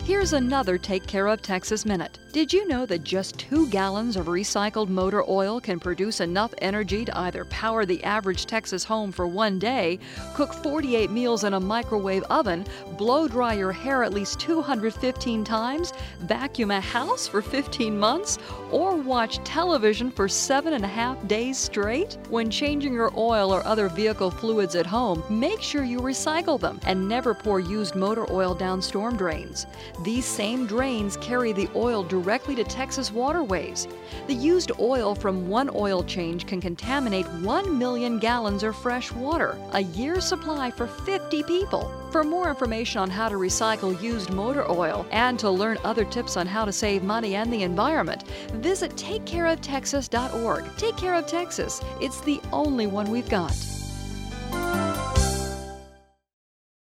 Here's another Take Care of Texas Minute. Did you know that just 2 gallons of recycled motor oil can produce enough energy to either power the average Texas home for one day, cook 48 meals in a microwave oven, blow dry your hair at least 215 times, vacuum a house for 15 months, or watch television for 7.5 days straight? When changing your oil or other vehicle fluids at home, make sure you recycle them and never pour used motor oil down storm drains. These same drains carry the oil directly to Texas waterways. The used oil from one oil change can contaminate 1 million gallons of fresh water, a year's supply for 50 people. For more information on how to recycle used motor oil and to learn other tips on how to save money and the environment, visit takecareoftexas.org. Take Care of Texas. It's the only one we've got.